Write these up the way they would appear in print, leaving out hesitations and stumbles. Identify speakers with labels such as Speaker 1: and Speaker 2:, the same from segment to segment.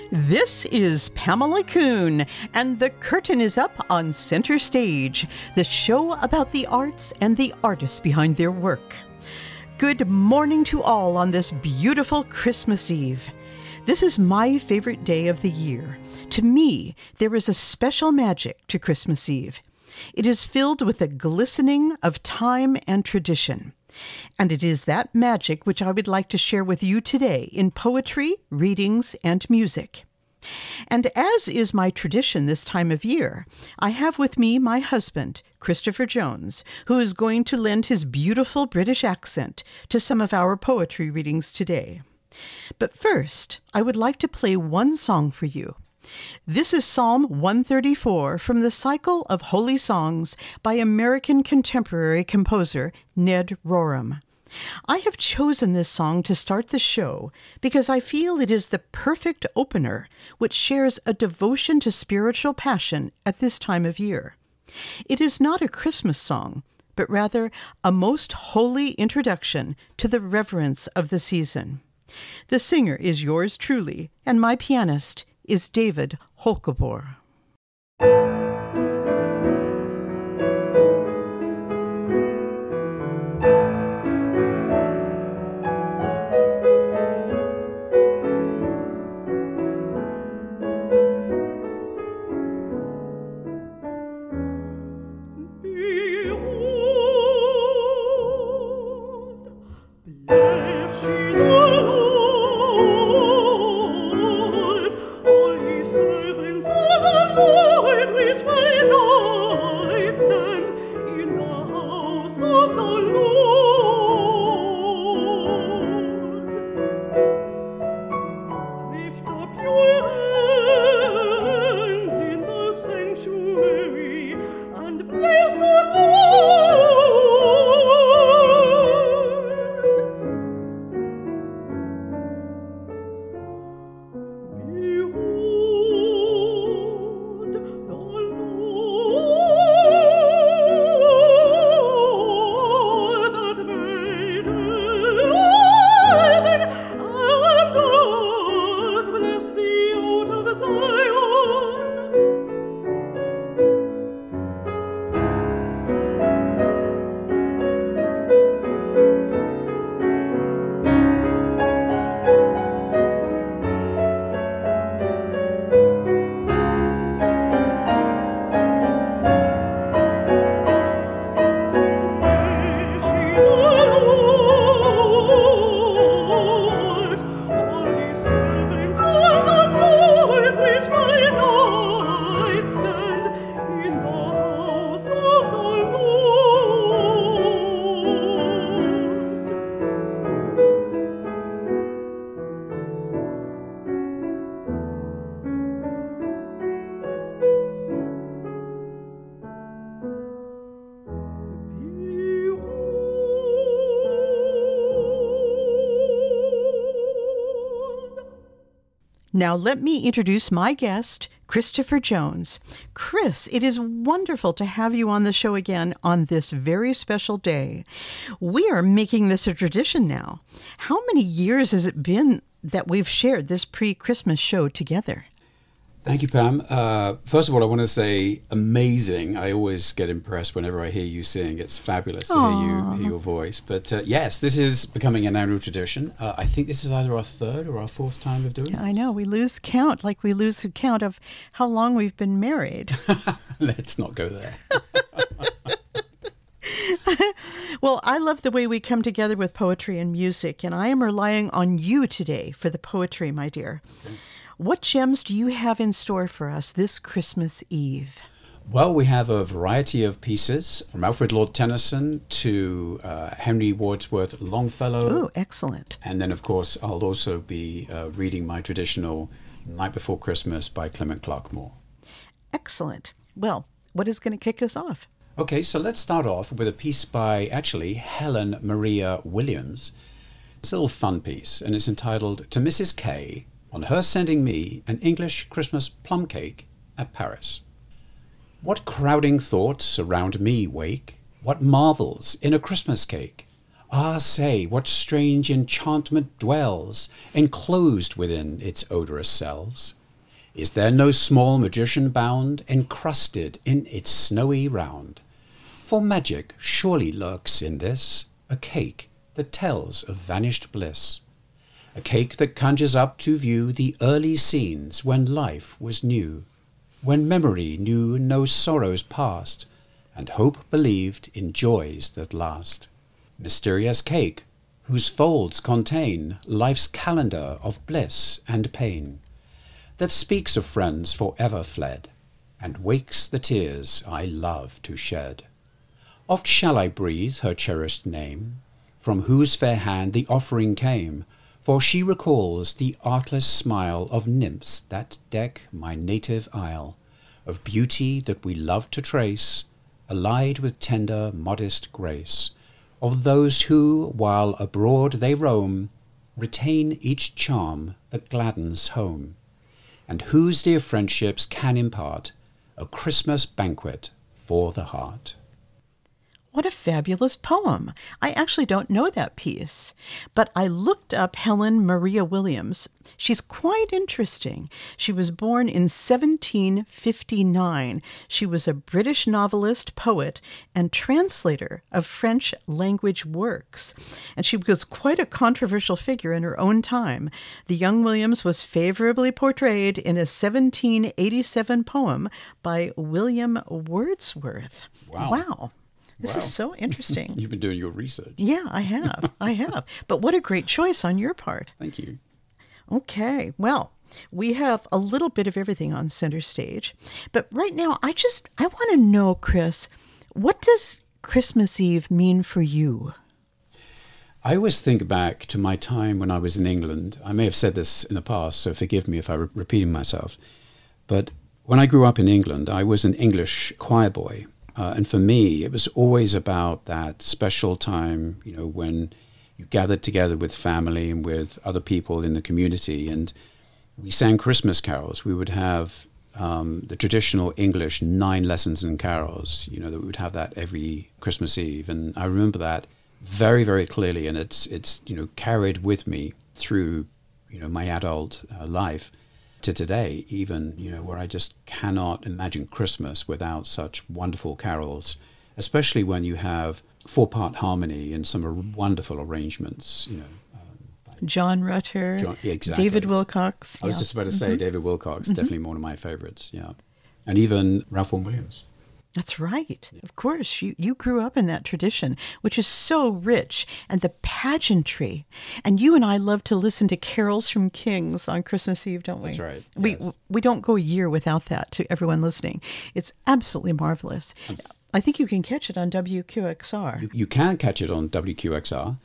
Speaker 1: This is Pamela Kuhn, and the curtain is up on Center Stage, the show about the arts and the artists behind their work. Good morning to all on this beautiful Christmas Eve. This is my favorite day of the year. To me, there is a special magic to Christmas Eve. It is filled with a glistening of time and tradition. And it is that magic which I would like to share with you today in poetry, readings, and music. And as is my tradition this time of year, I have with me my husband, Christopher Jones, who is going to lend his beautiful British accent to some of our poetry readings today. But first, I would like to play one song for you. This is Psalm 134 from the cycle of Holy Songs by American contemporary composer Ned Rorem. I have chosen this song to start the show because I feel it is the perfect opener which shares a devotion to spiritual passion at this time of year. It is not a Christmas song, but rather a most holy introduction to the reverence of the season. The singer is yours truly, and my pianist is David Holkebor. Now let me introduce my guest, Christopher Jones. Chris, it is wonderful to have you on the show again on this very special day. We are making this a tradition now. How many years has it been that we've shared this pre-Christmas show together?
Speaker 2: Thank you, Pam. First of all, I want to say amazing. I always get impressed whenever I hear you sing. It's fabulous to hear your voice. But yes, this is becoming an annual tradition. I think this is either our third or our fourth time of doing it.
Speaker 1: I know. We lose count, like we lose count of how long we've been married.
Speaker 2: Let's not go there.
Speaker 1: Well, I love the way we come together with poetry and music, and I am relying on you today for the poetry, my dear. Okay. What gems do you have in store for us this Christmas Eve?
Speaker 2: Well, we have a variety of pieces from Alfred Lord Tennyson to Henry Wadsworth Longfellow.
Speaker 1: Oh, excellent.
Speaker 2: And then, of course, I'll also be reading my traditional Night Before Christmas by Clement Clarke Moore.
Speaker 1: Excellent. Well, what is going to kick us off?
Speaker 2: Okay, so let's start off with a piece by, actually, Helen Maria Williams. It's a little fun piece, and it's entitled To Mrs. K, on her sending me an English Christmas plum cake at Paris. What crowding thoughts around me wake, what marvels in a Christmas cake. Ah, say, what strange enchantment dwells, enclosed within its odorous cells. Is there no small magician bound, encrusted in its snowy round? For magic surely lurks in this, a cake that tells of vanished bliss. A cake that conjures up to view the early scenes when life was new, when memory knew no sorrows past, and hope believed in joys that last. Mysterious cake, whose folds contain life's calendar of bliss and pain, that speaks of friends forever fled, and wakes the tears I love to shed. Oft shall I breathe her cherished name, from whose fair hand the offering came, for she recalls the artless smile of nymphs that deck my native isle, of beauty that we love to trace, allied with tender, modest grace, of those who, while abroad they roam, retain each charm that gladdens home, and whose dear friendships can impart a Christmas banquet for the heart.
Speaker 1: What a fabulous poem. I actually don't know that piece, but I looked up Helen Maria Williams. She's quite interesting. She was born in 1759. She was a British novelist, poet, and translator of French language works. And she was quite a controversial figure in her own time. The young Williams was favorably portrayed in a 1787 poem by William Wordsworth.
Speaker 2: Wow.
Speaker 1: This is so interesting.
Speaker 2: You've been doing your research.
Speaker 1: Yeah, I have. But what a great choice on your part.
Speaker 2: Thank you.
Speaker 1: Okay, well, we have a little bit of everything on Center Stage. But right now, I want to know, Chris, what does Christmas Eve mean for you?
Speaker 2: I always think back to my time when I was in England. I may have said this in the past, so forgive me if I'm repeating myself. But when I grew up in England, I was an English choir boy. And for me, it was always about that special time, when you gathered together with family and with other people in the community. And we sang Christmas carols. We would have the traditional English 9 lessons in carols, that we would have that every Christmas Eve. And I remember that very, very clearly. And it's carried with me through, my adult life to today, even, where I just cannot imagine Christmas without such wonderful carols, especially when you have 4-part harmony and some wonderful arrangements,
Speaker 1: John Rutter,
Speaker 2: exactly.
Speaker 1: David Wilcox.
Speaker 2: I was just about to say David Wilcox, definitely one of my favorites, yeah. And even Ralph Vaughan Williams.
Speaker 1: That's right. Of course, you grew up in that tradition, which is so rich, and the pageantry. And you and I love to listen to carols from kings on Christmas Eve, don't we?
Speaker 2: That's right.
Speaker 1: Yes. We don't go a year without that, to everyone listening. It's absolutely marvelous. I think you can catch it on WQXR.
Speaker 2: You can catch it on WQXR.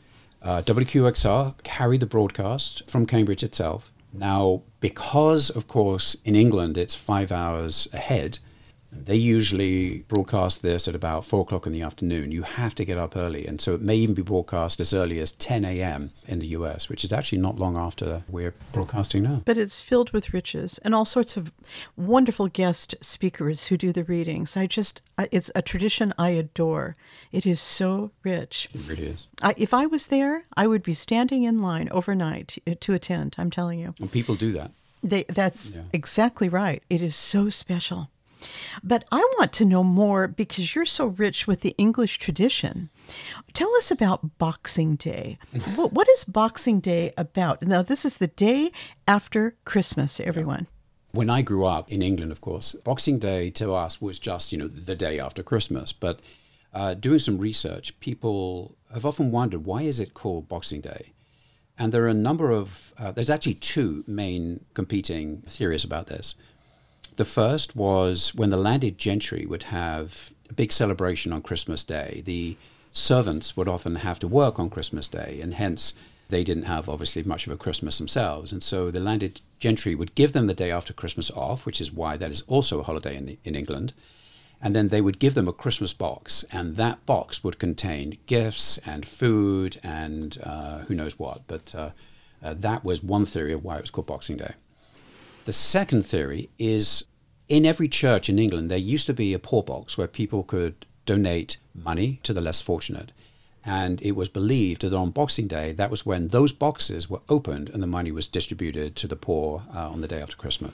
Speaker 2: WQXR carried the broadcast from Cambridge itself. Now, because, of course, in England it's 5 hours ahead, they usually broadcast this at about 4 o'clock in the afternoon. You have to get up early. And so it may even be broadcast as early as 10 a.m. in the US, which is actually not long after we're broadcasting now.
Speaker 1: But it's filled with riches and all sorts of wonderful guest speakers who do the readings. It's a tradition I adore. It is so rich.
Speaker 2: It really is.
Speaker 1: If I was there, I would be standing in line overnight to attend, I'm telling you.
Speaker 2: And people do that.
Speaker 1: That's exactly right. It is so special. But I want to know more because you're so rich with the English tradition. Tell us about Boxing Day. What is Boxing Day about? Now, this is the day after Christmas, everyone.
Speaker 2: When I grew up in England, of course, Boxing Day to us was just, the day after Christmas. But doing some research, people have often wondered, why is it called Boxing Day? And there are a number of, there's actually 2 main competing theories about this. The first was when the landed gentry would have a big celebration on Christmas Day. The servants would often have to work on Christmas Day, and hence they didn't have, obviously, much of a Christmas themselves. And so the landed gentry would give them the day after Christmas off, which is why that is also a holiday in England. And then they would give them a Christmas box, and that box would contain gifts and food and who knows what. But that was one theory of why it was called Boxing Day. The second theory is in every church in England, there used to be a poor box where people could donate money to the less fortunate. And it was believed that on Boxing Day, that was when those boxes were opened and the money was distributed to the poor on the day after Christmas.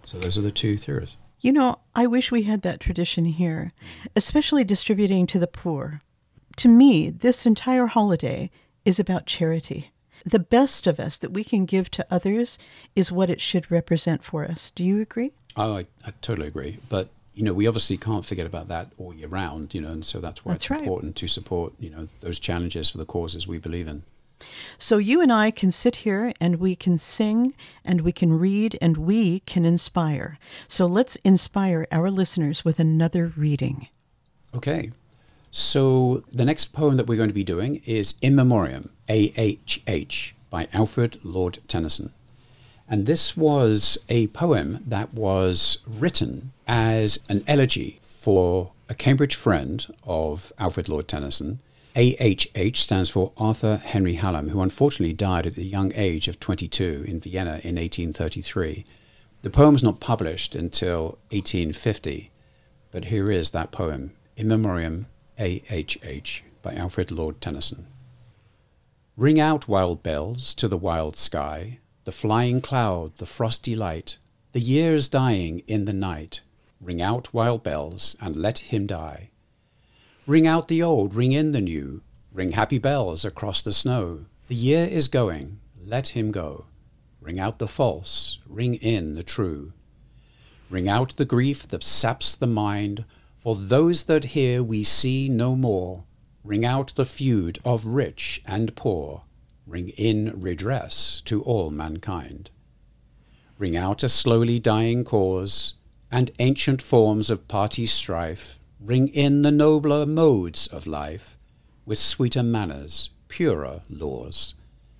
Speaker 2: So those are the two theories.
Speaker 1: You know, I wish we had that tradition here, especially distributing to the poor. To me, this entire holiday is about charity. The best of us that we can give to others is what it should represent for us. Do you agree?
Speaker 2: Oh, I totally agree. But, we obviously can't forget about that all year round, and so that's why it's important to support, those challenges for the causes we believe in.
Speaker 1: So you and I can sit here and we can sing and we can read and we can inspire. So let's inspire our listeners with another reading.
Speaker 2: Okay. So the next poem that we're going to be doing is In Memoriam, AHH, by Alfred Lord Tennyson. And this was a poem that was written as an elegy for a Cambridge friend of Alfred Lord Tennyson. AHH stands for Arthur Henry Hallam, who unfortunately died at the young age of 22 in Vienna in 1833. The poem was not published until 1850, but here is that poem, In Memoriam, AHH, by Alfred Lord Tennyson. Ring out, wild bells, to the wild sky, the flying cloud, the frosty light, the year's dying in the night. Ring out, wild bells, and let him die. Ring out the old, ring in the new, ring happy bells across the snow. The year is going, let him go. Ring out the false, ring in the true. Ring out the grief that saps the mind, for those that here we see no more. Ring out the feud of rich and poor, ring in redress to all mankind. Ring out a slowly dying cause, and ancient forms of party strife. Ring in the nobler modes of life, with sweeter manners, purer laws.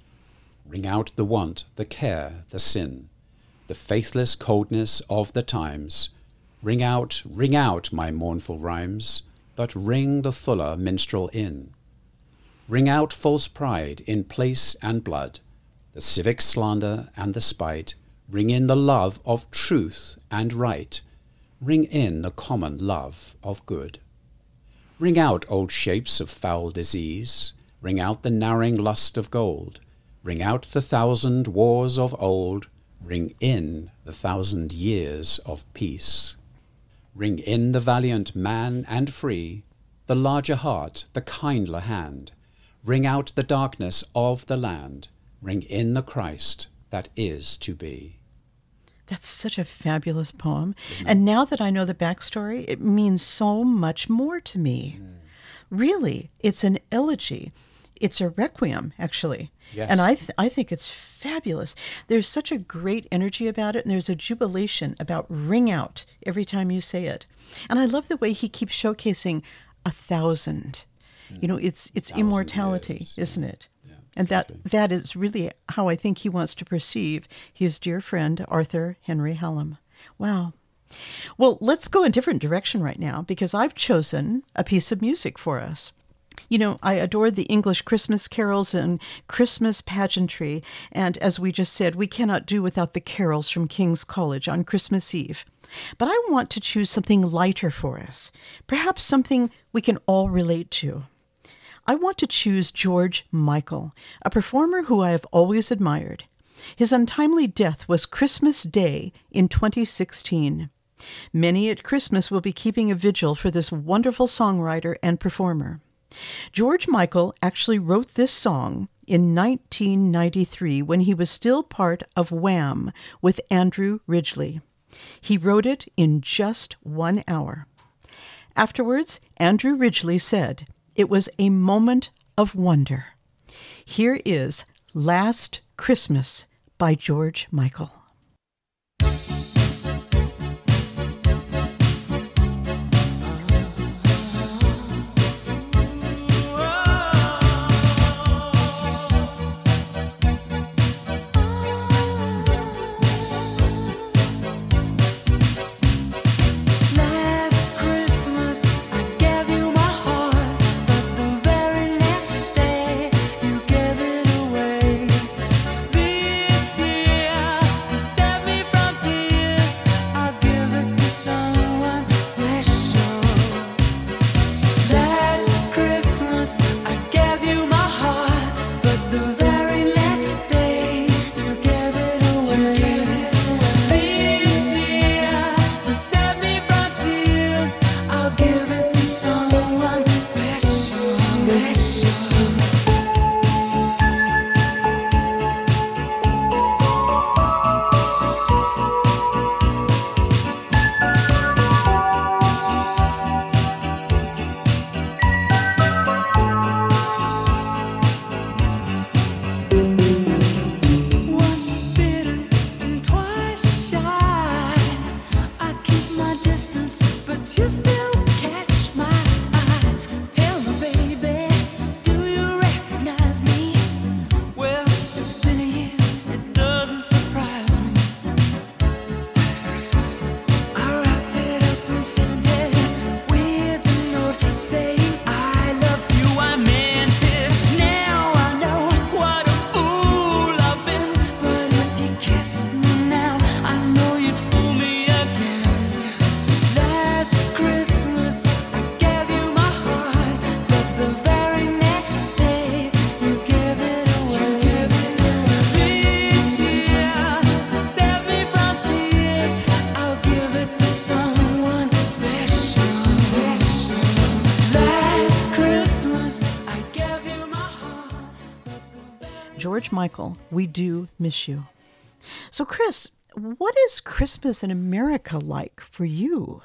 Speaker 2: Ring out the want, the care, the sin, the faithless coldness of the times. Ring out, my mournful rhymes, but ring the fuller minstrel in. Ring out false pride in place and blood, the civic slander and the spite. Ring in the love of truth and right, ring in the common love of good. Ring out old shapes of foul disease, ring out the narrowing lust of gold. Ring out the 1,000 wars of old, ring in the 1,000 years of peace. Ring in the valiant man and free, the larger heart, the kindler hand. Ring out the darkness of the land, ring in the Christ that is to be.
Speaker 1: That's such a fabulous poem. And now that I know the backstory, it means so much more to me. Really, it's an elegy. It's a requiem, actually.
Speaker 2: Yes.
Speaker 1: And I think it's fabulous. There's such a great energy about it, and there's a jubilation about ring out every time you say it. And I love the way he keeps showcasing 1,000. It's immortality,
Speaker 2: years.
Speaker 1: Isn't it?
Speaker 2: Yeah,
Speaker 1: and
Speaker 2: exactly.
Speaker 1: that is really how I think he wants to perceive his dear friend, Arthur Henry Hallam. Wow. Well, let's go a different direction right now, because I've chosen a piece of music for us. I adore the English Christmas carols and Christmas pageantry, and as we just said, we cannot do without the carols from King's College on Christmas Eve. But I want to choose something lighter for us, perhaps something we can all relate to. I want to choose George Michael, a performer who I have always admired. His untimely death was Christmas Day in 2016. Many at Christmas will be keeping a vigil for this wonderful songwriter and performer. George Michael actually wrote this song in 1993 when he was still part of Wham with Andrew Ridgeley. He wrote it in just 1 hour. Afterwards, Andrew Ridgeley said, "It was a moment of wonder." Here is Last Christmas by George Michael.
Speaker 3: This year
Speaker 1: George Michael, we do miss you. So, Chris, what is Christmas in America like for you?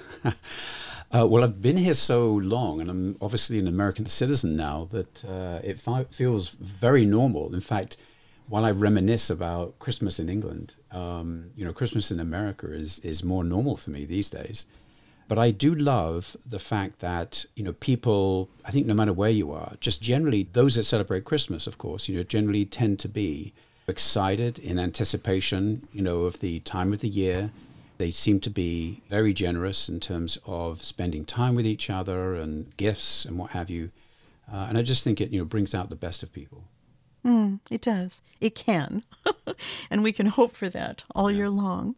Speaker 2: Well, I've been here so long, and I'm obviously an American citizen now, that it feels very normal. In fact, while I reminisce about Christmas in England, Christmas in America is more normal for me these days. But I do love the fact that, people, I think no matter where you are, just generally those that celebrate Christmas, of course, generally tend to be excited in anticipation, of the time of the year. They seem to be very generous in terms of spending time with each other and gifts and what have you. And I just think it, brings out the best of people.
Speaker 1: It does. It can. And we can hope for that all year long.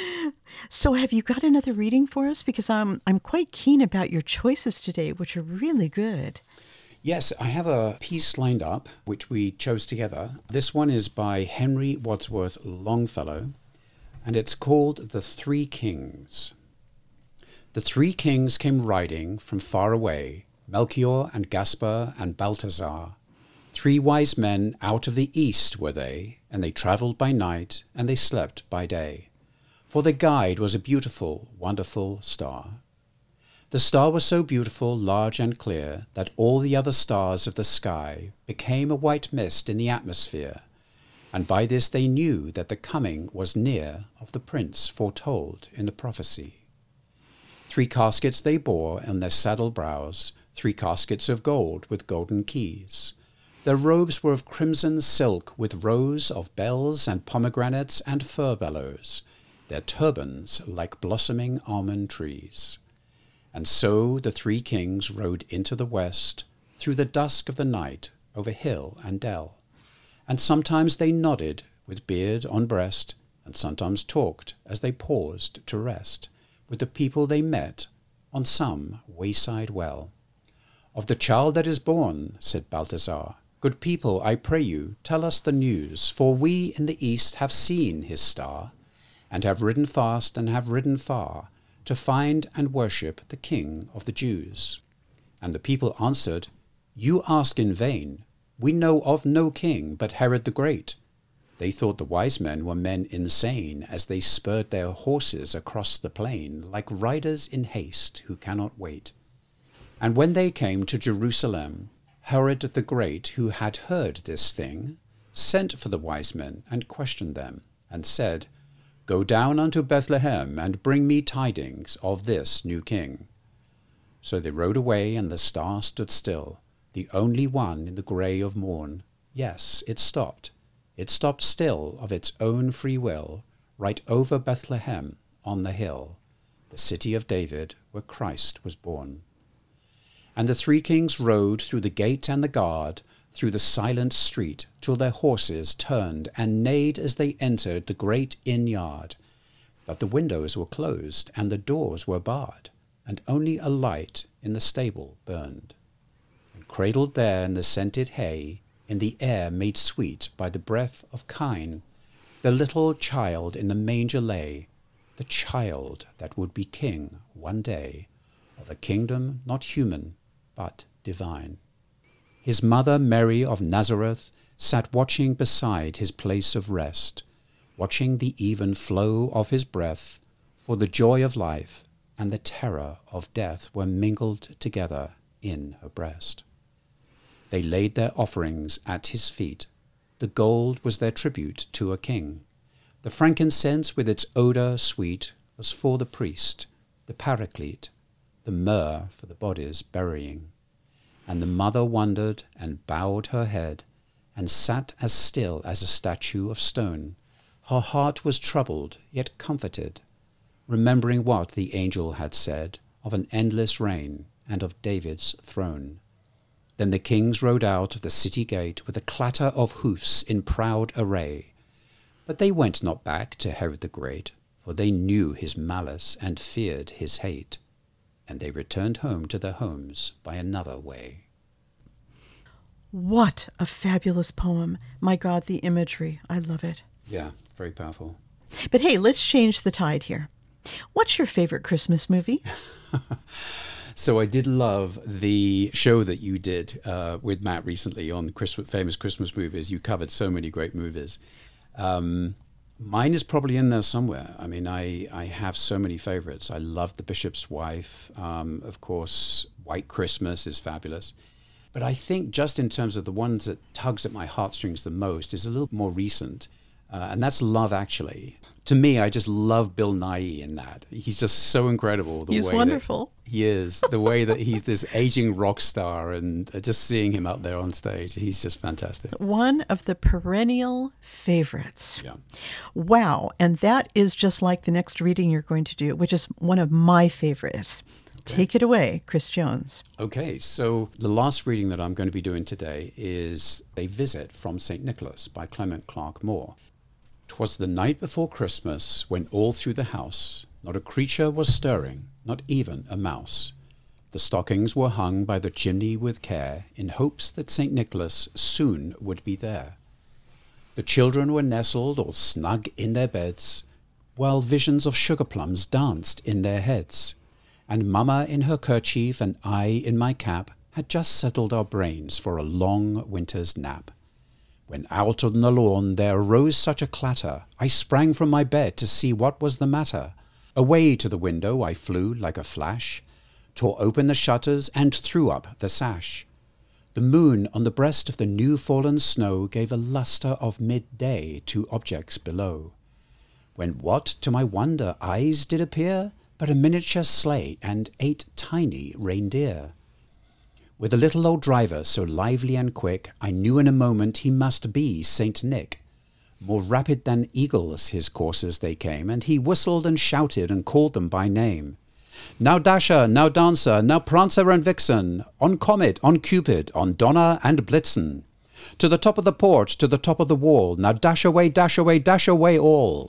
Speaker 1: So have you got another reading for us? Because I'm quite keen about your choices today, which are really good.
Speaker 2: Yes, I have a piece lined up, which we chose together. This one is by Henry Wadsworth Longfellow, and it's called The Three Kings. The three kings came riding from far away, Melchior and Gaspar and Balthazar. 3 wise men out of the east were they, and they travelled by night, and they slept by day. For their guide was a beautiful, wonderful star. The star was so beautiful, large and clear, that all the other stars of the sky became a white mist in the atmosphere, and by this they knew that the coming was near of the prince foretold in the prophecy. 3 caskets they bore on their saddle brows, 3 caskets of gold with golden keys. Their robes were of crimson silk with rows of bells and pomegranates and furbelows, their turbans like blossoming almond trees. And so the 3 kings rode into the west, through the dusk of the night, over hill and dell. And sometimes they nodded, with beard on breast, and sometimes talked, as they paused to rest, with the people they met, on some wayside well. Of the child that is born, said Balthazar, good people, I pray you, tell us the news, for we in the east have seen his star, and have ridden fast and have ridden far, to find and worship the King of the Jews. And the people answered, you ask in vain. We know of no king but Herod the Great. They thought the wise men were men insane, as they spurred their horses across the plain, like riders in haste who cannot wait. And when they came to Jerusalem, Herod the Great, who had heard this thing, sent for the wise men and questioned them, and said, go down unto Bethlehem, and bring me tidings of this new king. So they rode away, and the star stood still, the only one in the grey of morn. Yes, it stopped. It stopped still of its own free will, right over Bethlehem on the hill, the city of David, where Christ was born. And the 3 kings rode through the gate and the guard, through the silent street, till their horses turned and neighed as they entered the great inn-yard. But the windows were closed, and the doors were barred, and only a light in the stable burned. And cradled there in the scented hay, in the air made sweet by the breath of kine, the little child in the manger lay, the child that would be king one day, of a kingdom not human, but divine. His mother Mary of Nazareth sat watching beside his place of rest, watching the even flow of his breath, for the joy of life and the terror of death were mingled together in her breast. They laid their offerings at his feet. The gold was their tribute to a king. The frankincense with its odour sweet was for the priest, the paraclete, the myrrh for the body's burying. And the mother wondered and bowed her head, and sat as still as a statue of stone. Her heart was troubled, yet comforted, remembering what the angel had said of an endless reign and of David's throne. Then the kings rode out of the city gate with a clatter of hoofs in proud array. But they went not back to Herod the Great, for they knew his malice and feared his hate. And they returned home to their homes by another way.
Speaker 1: What a fabulous poem. My God, the imagery. I love it.
Speaker 2: Yeah, very powerful.
Speaker 1: But hey, let's change the tide here. What's your favorite Christmas movie?
Speaker 2: So I did love the show that you did with Matt recently on famous Christmas movies. You covered so many great movies. Mine is probably in there somewhere. I mean, I have so many favorites. I love The Bishop's Wife. Of course, White Christmas is fabulous. But I think just in terms of the ones that tugs at my heartstrings the most is a little more recent. And that's Love Actually. To me, I just love Bill Nighy in that. He's just so incredible.
Speaker 1: He's wonderful.
Speaker 2: He is. The way that he's this aging rock star, and just seeing him out there on stage, he's just fantastic.
Speaker 1: One of the perennial favorites.
Speaker 2: Yeah.
Speaker 1: Wow. And that is just like the next reading you're going to do, which is one of my favorites. Okay. Take it away, Chris Jones.
Speaker 2: Okay, so the last reading that I'm going to be doing today is A Visit from St. Nicholas by Clement Clarke Moore. 'Twas the night before Christmas, when all through the house not a creature was stirring, not even a mouse. The stockings were hung by the chimney with care, in hopes that St. Nicholas soon would be there. The children were nestled all snug in their beds, while visions of sugar plums danced in their heads. And Mamma in her kerchief and I in my cap had just settled our brains for a long winter's nap. When out on the lawn there arose such a clatter, I sprang from my bed to see what was the matter. Away to the window I flew like a flash, tore open the shutters and threw up the sash. The moon on the breast of the new-fallen snow gave a lustre of midday to objects below. When what to my wonder eyes did appear, but a miniature sleigh and 8 tiny reindeer. With a little old driver so lively and quick, I knew in a moment he must be Saint Nick. More rapid than eagles his coursers they came, and he whistled and shouted and called them by name. Now Dasher, now Dancer, now Prancer and Vixen, on Comet, on Cupid, on Donner and Blitzen. To the top of the porch, to the top of the wall, now dash away, dash away, dash away all.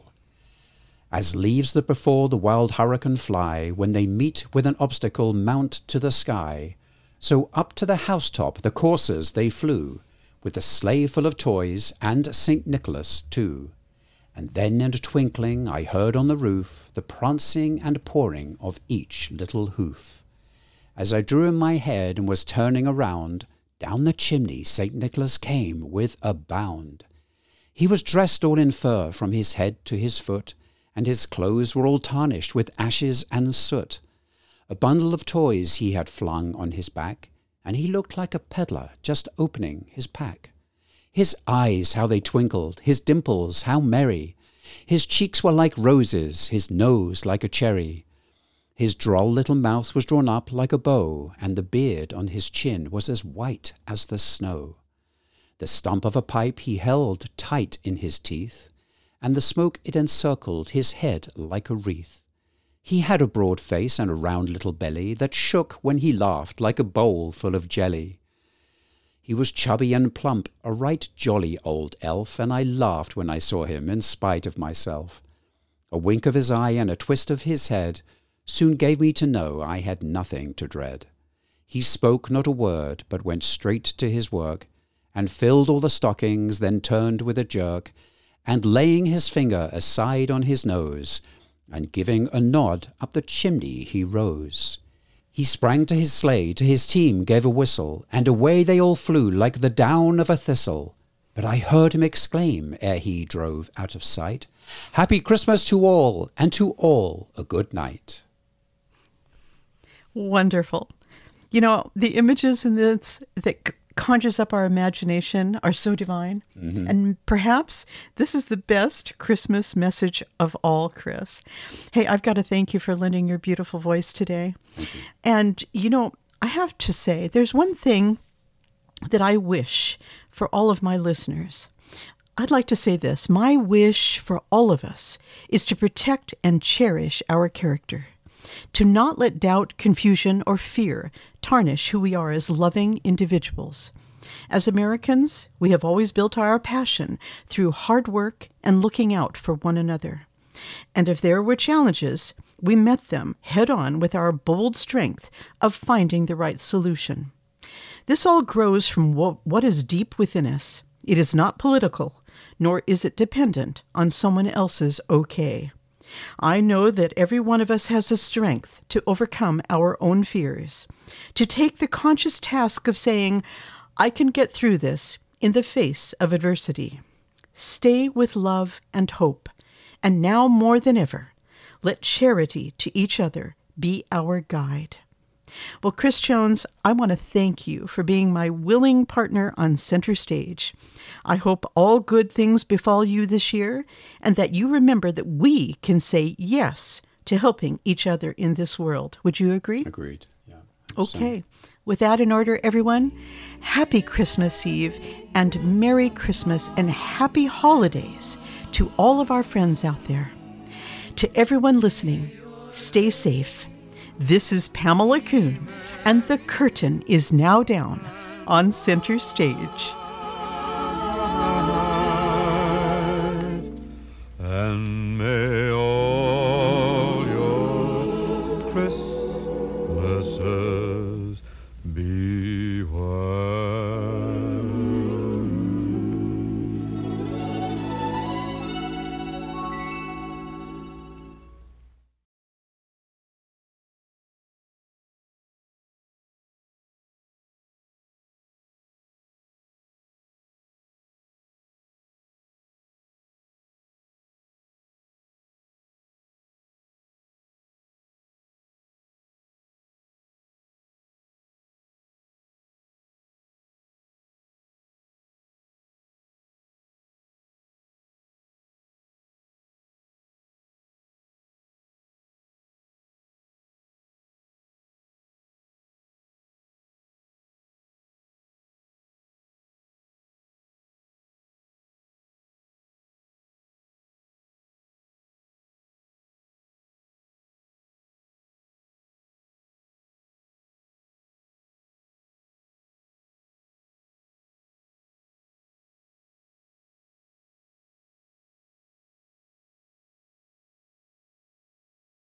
Speaker 2: As leaves that before the wild hurricane fly, when they meet with an obstacle mount to the sky, so up to the housetop the coursers they flew, with the sleigh full of toys, and St. Nicholas too. And then in a twinkling I heard on the roof the prancing and pawing of each little hoof. As I drew in my head and was turning around, down the chimney St. Nicholas came with a bound. He was dressed all in fur from his head to his foot, and his clothes were all tarnished with ashes and soot. A bundle of toys he had flung on his back, and he looked like a peddler just opening his pack. His eyes, how they twinkled, his dimples, how merry. His cheeks were like roses, his nose like a cherry. His droll little mouth was drawn up like a bow, and the beard on his chin was as white as the snow. The stump of a pipe he held tight in his teeth, and the smoke it encircled his head like a wreath. He had a broad face and a round little belly that shook when he laughed like a bowl full of jelly. He was chubby and plump, a right jolly old elf, and I laughed when I saw him in spite of myself. A wink of his eye and a twist of his head soon gave me to know I had nothing to dread. He spoke not a word, but went straight to his work, and filled all the stockings, then turned with a jerk, and laying his finger aside on his nose, and giving a nod up the chimney he rose. He sprang to his sleigh, to his team gave a whistle, and away they all flew like the down of a thistle. But I heard him exclaim, ere he drove out of sight, Happy Christmas to all, and to all a good night.
Speaker 1: Wonderful. You know, the images in this that conjures up our imagination are so divine. Mm-hmm. And perhaps this is the best Christmas message of all, Chris. Hey, I've got to thank you for lending your beautiful voice today. And, you know, I have to say, there's one thing that I wish for all of my listeners. I'd like to say this. My wish for all of us is to protect and cherish our character, to not let doubt, confusion, or fear tarnish who we are as loving individuals. As Americans, we have always built our passion through hard work and looking out for one another. And if there were challenges, we met them head on with our bold strength of finding the right solution. This all grows from what is deep within us. It is not political, nor is it dependent on someone else's okay. I know that every one of us has the strength to overcome our own fears, to take the conscious task of saying, I can get through this in the face of adversity. Stay with love and hope, and now more than ever, let charity to each other be our guide. Well, Chris Jones, I want to thank you for being my willing partner on Center Stage. I hope all good things befall you this year, and that you remember that we can say yes to helping each other in this world. Would you agree?
Speaker 2: Agreed, yeah.
Speaker 1: Okay. With that in order, everyone, happy Christmas Eve and Merry Christmas and happy holidays to all of our friends out there. To everyone listening, stay safe. This is Pamela Kuhn, and the curtain is now down on Center Stage.